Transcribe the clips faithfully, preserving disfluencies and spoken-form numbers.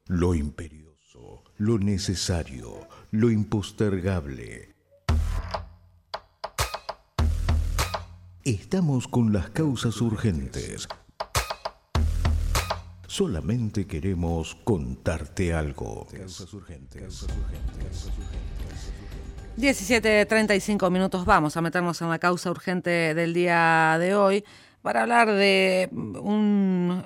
Lo imperioso, lo necesario, lo impostergable. Estamos con las causas urgentes. Solamente queremos contarte algo. Causas urgentes. diecisiete treinta y cinco minutos. Vamos a meternos en la causa urgente del día de hoy para hablar de un,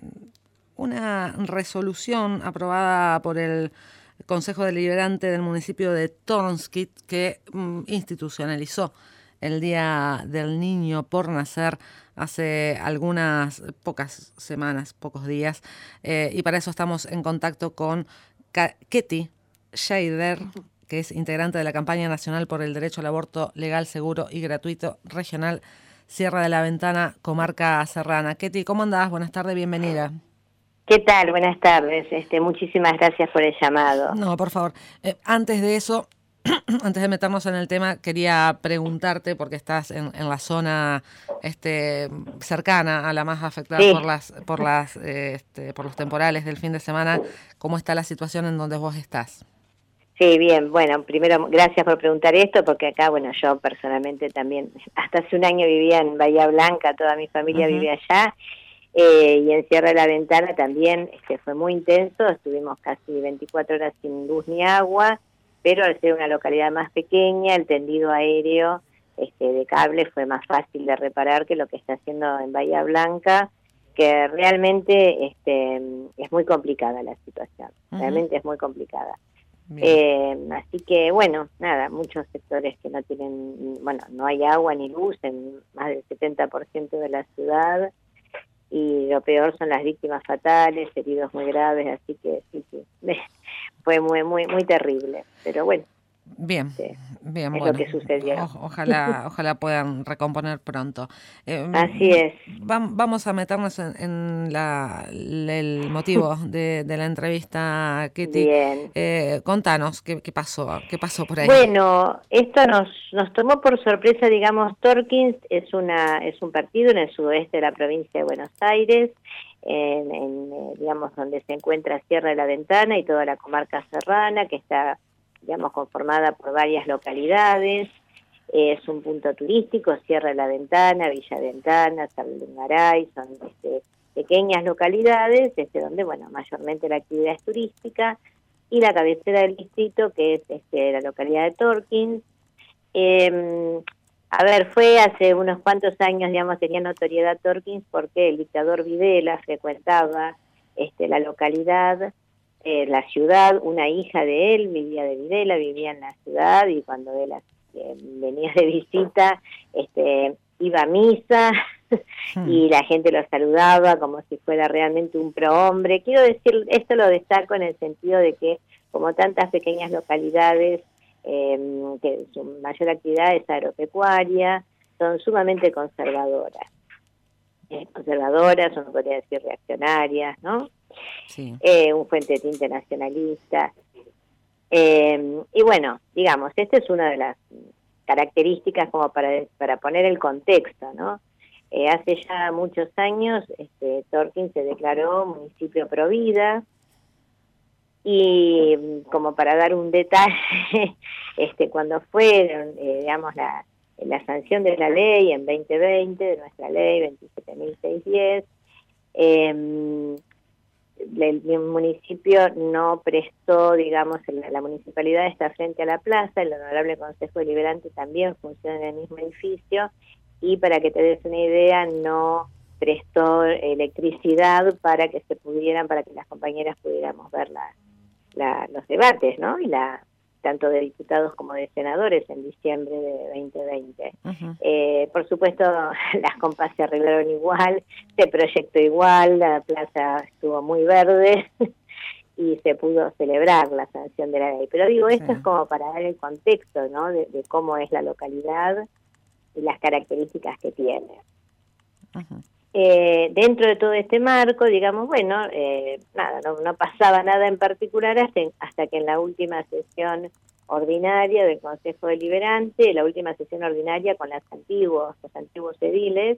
una resolución aprobada por el Consejo Deliberante del municipio de Tornskit que um, institucionalizó el Día del Niño por Nacer hace algunas pocas semanas, pocos días, eh, y para eso estamos en contacto con Ketty Scheider, que es integrante de la campaña nacional por el derecho al aborto legal, seguro y gratuito regional Sierra de la Ventana, comarca serrana. Ketty, ¿cómo andás? Buenas tardes, bienvenida. ¿Qué tal? Buenas tardes. Este, muchísimas gracias por el llamado. No, por favor. Eh, antes de eso, antes de meternos en el tema, quería preguntarte, porque estás en, en la zona este, cercana a la más afectada sí. por las por las eh, este, por los temporales del fin de semana, ¿cómo está la situación en donde vos estás? Sí, bien. Bueno, primero, gracias por preguntar esto, porque acá, bueno, yo personalmente también, hasta hace un año vivía en Bahía Blanca, toda mi familia uh-huh. vivía allá, eh, y en Sierra de la Ventana también este, fue muy intenso, estuvimos casi veinticuatro horas sin luz ni agua, pero al ser una localidad más pequeña, el tendido aéreo este, de cable fue más fácil de reparar que lo que está haciendo en Bahía Blanca, que realmente este, es muy complicada la situación, uh-huh. realmente es muy complicada. Eh, así que, bueno, nada, muchos sectores que no tienen, bueno, no hay agua ni luz en más del setenta por ciento de la ciudad, y lo peor son las víctimas fatales, heridos muy graves, así que sí, sí, fue muy, muy, muy terrible, pero bueno. Bien, sí, bien, es bueno, lo que sucedió. O, ojalá, ojalá puedan recomponer pronto. Eh, Así es. Va, vamos a meternos en, en la, el motivo de, de la entrevista, Ketty. Bien. Eh, contanos qué, qué pasó, qué pasó por ahí. Bueno, esto nos nos tomó por sorpresa, digamos. Torkins es una es un partido en el sudoeste de la provincia de Buenos Aires, en, en digamos donde se encuentra Sierra de la Ventana y toda la comarca serrana, que está digamos, conformada por varias localidades. Eh, es un punto turístico, Sierra de la Ventana, Villa Ventana, Sarlingaray, son este, pequeñas localidades, este, donde, bueno, mayormente la actividad es turística, y la cabecera del distrito, que es este, la localidad de Torkins. Eh, a ver, fue hace unos cuantos años, digamos, tenía notoriedad Torkins porque el dictador Videla frecuentaba este, la localidad, Eh, la ciudad, una hija de él vivía de Videla, vivía en la ciudad, y cuando él eh, venía de visita, este, iba a misa hmm. y la gente lo saludaba como si fuera realmente un prohombre. Quiero decir, esto lo destaco en el sentido de que, como tantas pequeñas localidades, eh, que su mayor actividad es agropecuaria, son sumamente conservadoras. Eh, conservadoras, uno podría decir reaccionarias, ¿no? Sí. Eh, un frente tinte nacionalista. Eh, y bueno, digamos, esta es una de las características como para, para poner el contexto, ¿no? Eh, hace ya muchos años, este, Torkins se declaró municipio pro vida, y como para dar un detalle, este, cuando fue, eh, digamos, la, la sanción de la ley en veinte veinte, de nuestra ley veintisiete mil seiscientos diez, eh, el municipio no prestó, digamos, la, la municipalidad está frente a la plaza, el Honorable Consejo Deliberante también funciona en el mismo edificio, y para que te des una idea, no prestó electricidad para que se pudieran, para que las compañeras pudiéramos ver la, la, los debates, ¿no? Y la tanto de diputados como de senadores en diciembre de veinte veinte. Uh-huh. Eh, por supuesto, las compas se arreglaron igual, se proyectó igual, la plaza estuvo muy verde y se pudo celebrar la sanción de la ley. Pero digo, esto sí. es como para dar el contexto, ¿no? De, de cómo es la localidad y las características que tiene. Uh-huh. Eh, dentro de todo este marco, digamos, bueno, eh, nada, no, no pasaba nada en particular hasta, hasta que en la última sesión ordinaria del Consejo Deliberante, la última sesión ordinaria con las antiguos, los antiguos ediles,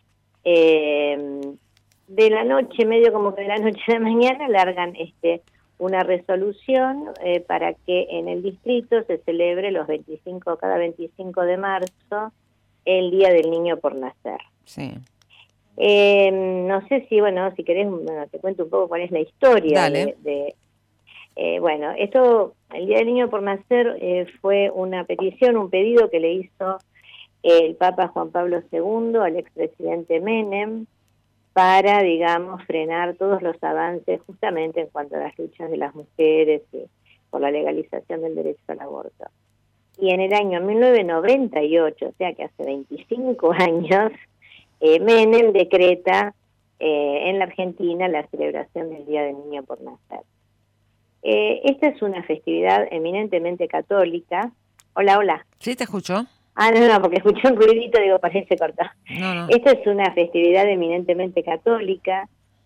eh, de la noche, medio como que de la noche a la mañana, largan este una resolución eh, para que en el distrito se celebre los veinticinco, cada veinticinco de marzo, el Día del Niño por Nacer. Sí. Eh, no sé si, bueno, si querés, bueno, te cuento un poco cuál es la historia. Dale. de... de eh, bueno, esto, el Día del Niño por Nacer eh, fue una petición, un pedido que le hizo el Papa Juan Pablo segundo al expresidente Menem para, digamos, frenar todos los avances justamente en cuanto a las luchas de las mujeres eh, por la legalización del derecho al aborto. Y en el año mil novecientos noventa y ocho, o sea que hace veinticinco años, eh, Menem decreta eh, en la Argentina la celebración del Día del Niño por Nacer. Eh, esta es una festividad eminentemente católica. Hola, hola. Sí, te escucho. Ah, no, no, porque escuché un ruidito, digo, parece cortado. No, no. Esta es una festividad eminentemente católica,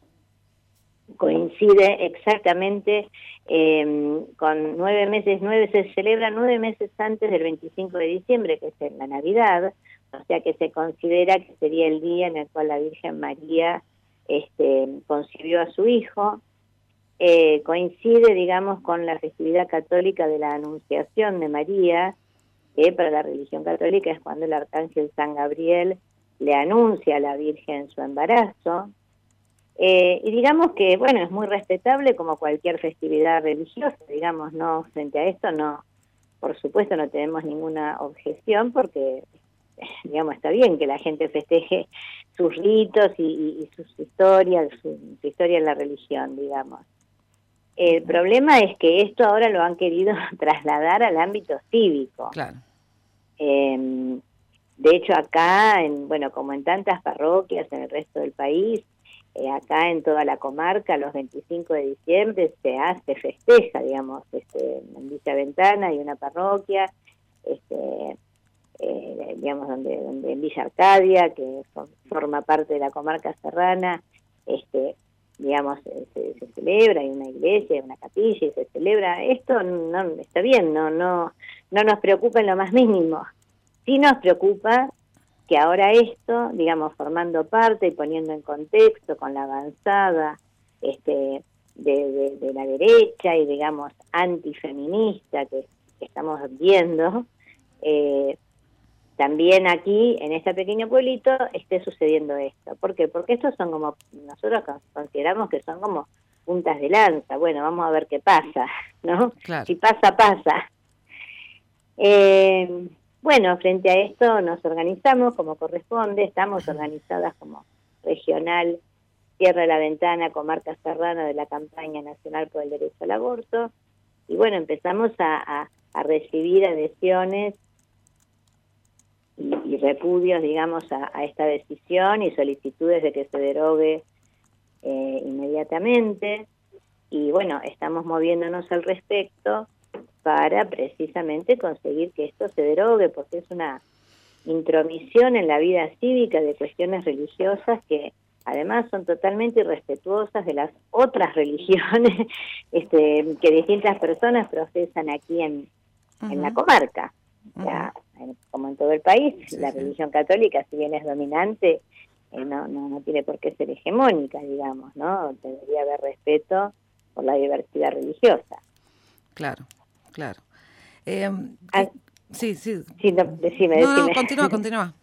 coincide exactamente eh, con nueve meses, nueve se celebra nueve meses antes del veinticinco de diciembre, que es la Navidad, o sea que se considera que sería el día en el cual la Virgen María este, concibió a su hijo. Eh, coincide, digamos, con la festividad católica de la Anunciación de María, que para la religión católica es cuando el arcángel San Gabriel le anuncia a la Virgen su embarazo. Eh, y digamos que, bueno, es muy respetable como cualquier festividad religiosa, digamos, no, frente a esto no, por supuesto no tenemos ninguna objeción porque, digamos, está bien que la gente festeje sus ritos y, y, y sus historias, su, su historia en la religión, digamos. El problema es que esto ahora lo han querido trasladar al ámbito cívico. Claro. Eh, de hecho, acá, en, bueno, como en tantas parroquias en el resto del país, eh, acá en toda la comarca, los veinticinco de diciembre se hace, festeja, digamos, este, en Villa Ventana hay una parroquia, este, eh, digamos, donde, donde en Villa Arcadia, que forma parte de la comarca serrana, este, digamos, se, se celebra, hay una iglesia, hay una capilla y se celebra. Esto no está bien, no no no nos preocupa en lo más mínimo. Sí nos preocupa que ahora esto, digamos, formando parte y poniendo en contexto con la avanzada este de, de, de la derecha y, digamos, antifeminista que, que estamos viendo, eh, también aquí, en este pequeño pueblito, esté sucediendo esto. ¿Por qué? Porque estos son como, nosotros consideramos que son como puntas de lanza. Bueno, vamos a ver qué pasa, ¿no? Claro. Si pasa, pasa. Eh, bueno, frente a esto nos organizamos como corresponde, estamos organizadas como regional, Cierra la Ventana, Comarca Serrana de la Campaña Nacional por el Derecho al Aborto, y bueno, empezamos a, a, a recibir adhesiones Y, y repudios, digamos, a, a esta decisión y solicitudes de que se derogue eh, inmediatamente. Y bueno, estamos moviéndonos al respecto para precisamente conseguir que esto se derogue, porque es una intromisión en la vida cívica de cuestiones religiosas que además son totalmente irrespetuosas de las otras religiones este, que distintas personas profesan aquí en, uh-huh. en la comarca. O sea, como en todo el país, sí, la sí. religión católica, si bien es dominante, eh, no, no, no tiene por qué ser hegemónica, digamos, ¿no? Debería haber respeto por la diversidad religiosa. Claro, claro. Eh, ah, sí, sí. sí no, decime, no, decime. No, continúa, continúa.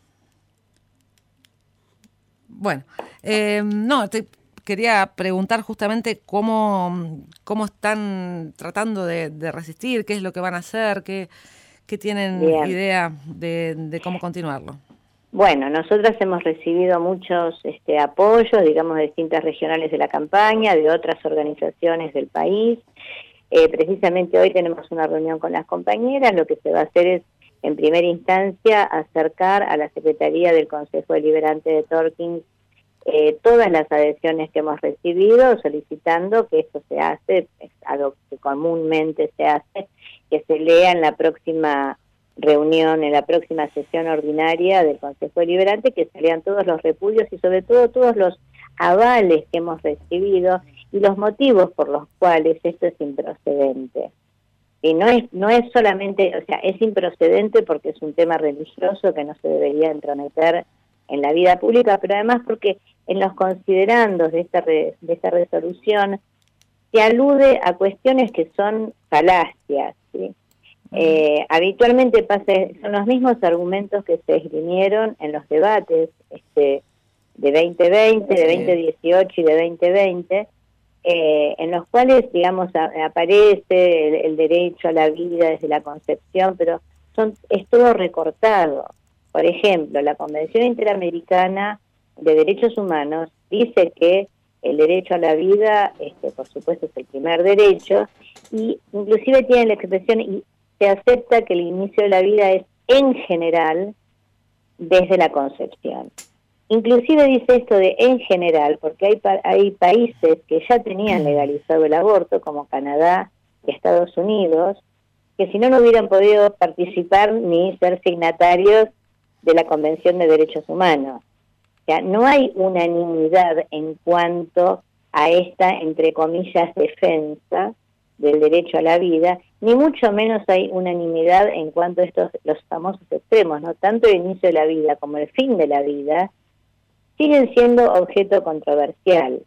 Bueno, eh, no, te quería preguntar justamente cómo, cómo están tratando de, de resistir, qué es lo que van a hacer, qué... ¿Qué tienen Bien. idea de, de cómo continuarlo? Bueno, nosotras hemos recibido muchos este, apoyos, digamos, de distintas regionales de la campaña, de otras organizaciones del país. Eh, precisamente hoy tenemos una reunión con las compañeras. Lo que se va a hacer es, en primera instancia, acercar a la Secretaría del Consejo Deliberante de Torkins eh, todas las adhesiones que hemos recibido, solicitando que esto se hace, es algo que comúnmente se hace, que se lea en la próxima reunión, en la próxima sesión ordinaria del Consejo Deliberante, que se lean todos los repudios y sobre todo todos los avales que hemos recibido y los motivos por los cuales esto es improcedente. Y no es no es solamente, o sea, es improcedente porque es un tema religioso que no se debería entrometer en la vida pública, pero además porque en los considerandos de esta re, de esta resolución se se alude a cuestiones que son falacias, ¿sí? Eh, habitualmente pasa, son los mismos argumentos que se esgrimieron en los debates este, de veinte veinte, de veinte dieciocho y de veinte veinte, eh, en los cuales, digamos, a, aparece el, el derecho a la vida desde la concepción, pero son es todo recortado. Por ejemplo, la Convención Interamericana de Derechos Humanos dice que el derecho a la vida, este, por supuesto, es el primer derecho, y inclusive tiene la expresión, y se acepta que el inicio de la vida es en general desde la concepción. Inclusive dice esto de en general, porque hay, pa- hay países que ya tenían legalizado el aborto, como Canadá y Estados Unidos, que si no, no hubieran podido participar ni ser signatarios de la Convención de Derechos Humanos. O sea, no hay unanimidad en cuanto a esta, entre comillas, defensa del derecho a la vida, ni mucho menos hay unanimidad en cuanto a estos, los famosos extremos, ¿no? Tanto el inicio de la vida como el fin de la vida siguen siendo objeto controversial,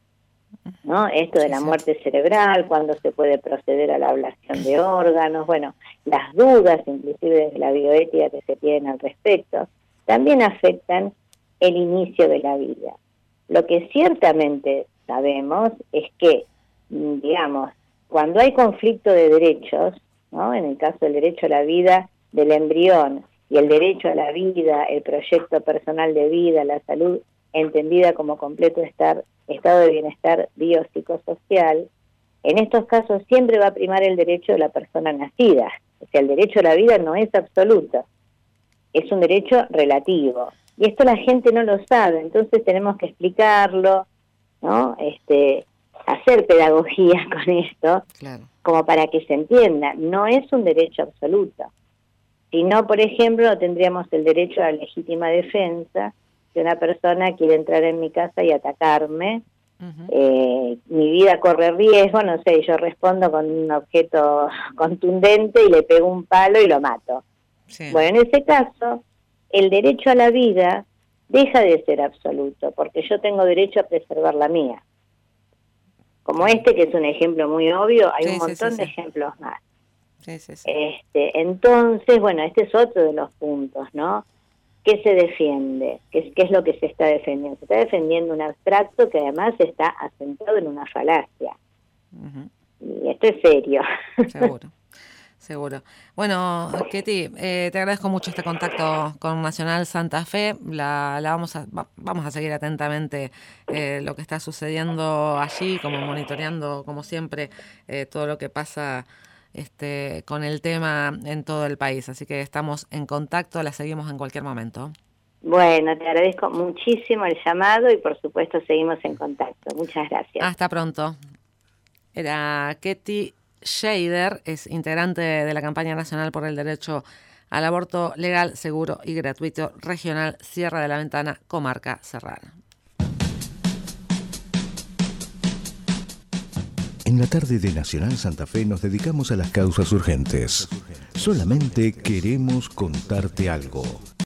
¿no? Esto de la muerte cerebral, cuándo se puede proceder a la ablación de órganos, bueno, las dudas, inclusive desde la bioética que se tienen al respecto, también afectan el inicio de la vida. Lo que ciertamente sabemos es que, digamos, cuando hay conflicto de derechos, ¿no? En el caso del derecho a la vida del embrión y el derecho a la vida, el proyecto personal de vida, la salud entendida como completo estar, estado de bienestar biopsicosocial, en estos casos siempre va a primar el derecho de la persona nacida. O sea, el derecho a la vida no es absoluto, es un derecho relativo. Y esto la gente no lo sabe, entonces tenemos que explicarlo, ¿no? Este... hacer pedagogía con esto, claro, como para que se entienda. No es un derecho absoluto. Si no, por ejemplo, no tendríamos el derecho a la legítima defensa. Si una persona quiere entrar en mi casa y atacarme, uh-huh. eh, mi vida corre riesgo, no sé, yo respondo con un objeto contundente y le pego un palo y lo mato. Sí. Bueno, en ese caso, el derecho a la vida deja de ser absoluto, porque yo tengo derecho a preservar la mía. Como este, que es un ejemplo muy obvio, hay sí, un montón sí, sí, de sí. ejemplos más. Sí, sí, sí. Este, entonces, bueno, este es otro de los puntos, ¿no? ¿Qué se defiende? ¿Qué, ¿Qué es lo que se está defendiendo? Se está defendiendo un abstracto que además está asentado en una falacia. Uh-huh. Y esto es serio. Seguro. Seguro. Bueno, Ketty, eh, te agradezco mucho este contacto con Nacional Santa Fe. La, la vamos a va, vamos a seguir atentamente eh, lo que está sucediendo allí, como monitoreando, como siempre, eh, todo lo que pasa este, con el tema en todo el país. Así que estamos en contacto, la seguimos en cualquier momento. Bueno, te agradezco muchísimo el llamado y por supuesto seguimos en contacto. Muchas gracias. Hasta pronto. Era Ketty Scheider, es integrante de la campaña nacional por el derecho al aborto legal, seguro y gratuito regional Sierra de la Ventana, comarca Serrana. En la tarde de Nacional Santa Fe nos dedicamos a las causas urgentes. Solamente queremos contarte algo.